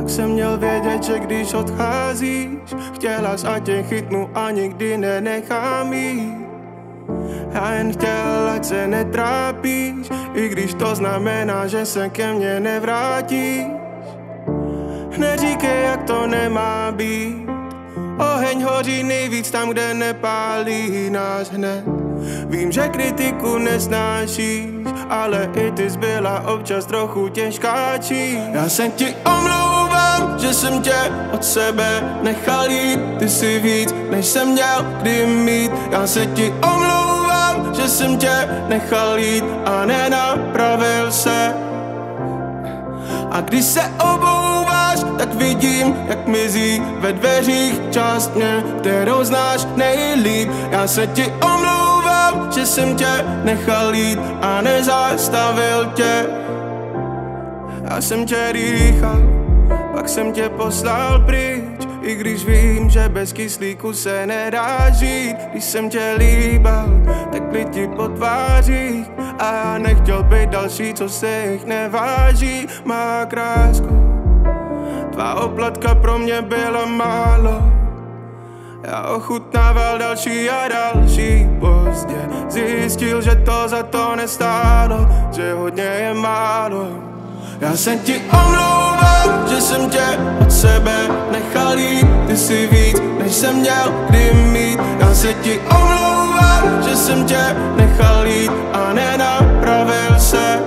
tak jsem měl vědět, že když odcházíš, chtělas, ať tě chytnu a nikdy nenechám jít. Já jen chtěl, ať se netrápíš, i když to znamená, že se ke mně nevrátíš. Neříkej, jak to nemá být. Oheň hoří nejvíc tam, kde nepálí nás hned. Vím, že kritiku nesnášíš, ale i ty zbyla občas trochu těžká číst. Já se ti omlouvám, že jsem tě od sebe nechal jít. Ty jsi víc, než jsem měl kdy mít. Já se ti omlouvám, že jsem tě nechal jít a nenapravil se. A když se obouváš, tak vidím, jak mizí ve dveřích část mě, kterou znáš nejlíp. Já se ti omlouvám, že jsem tě nechal jít a nezastavil tě. Já jsem tě rýchal, pak jsem tě poslal pryč, i když vím, že bez kyslíku se nedá žít. Když jsem tě líbal, tekli ti po tvářích a já nechtěl být další, co se jich neváží. Má krásko, tvá oplatka pro mě byla málo. Já ochutnával další a další. Pozdě zjistil, že to za to nestálo, že hodně je málo. Já se ti omlouvám, že jsem tě od sebe nechal jít. Ty jsi víc, než jsem měl kdy mít. Já se ti omlouvám, že jsem tě nechal jít a nenapravil se.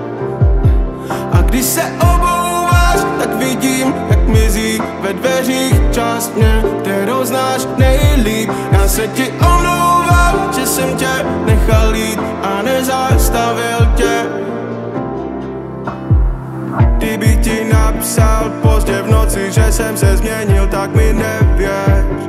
A když se obouváš, tak vidím, jak mizí ve dveřích část mě, kterou znáš nejlíp. Já se ti omlouvám, že jsem tě nechal jít a nezastavil tě. Kdyby ti napsal pozdě v noci, že jsem se změnil, tak mi nevěř.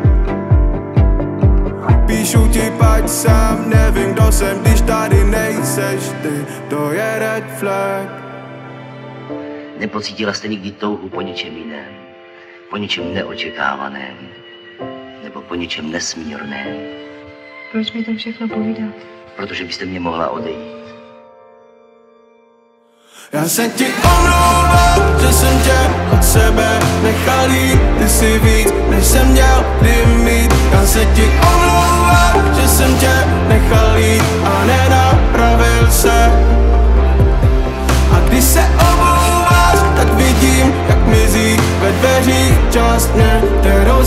Píšu ti, pať sám, nevím, kdo jsem, když tady nejseš ty. To je red flag. Nepocítila jste nikdy touhu po něčem jiném, po něčem neočekávaném, nebo po něčem nesmírném? Proč mi to všechno povídat? Protože byste mě mohla odejít. Já se ti omlouvám, že jsem tě od sebe nechal jít. Ty jsi víc, než jsem měl kdy mít. Já se ti omlouvám, že jsem tě nechal jít a nenapravil se. A když se obouváš, tak vidím, jak mizí ve dveřích část mě, kterou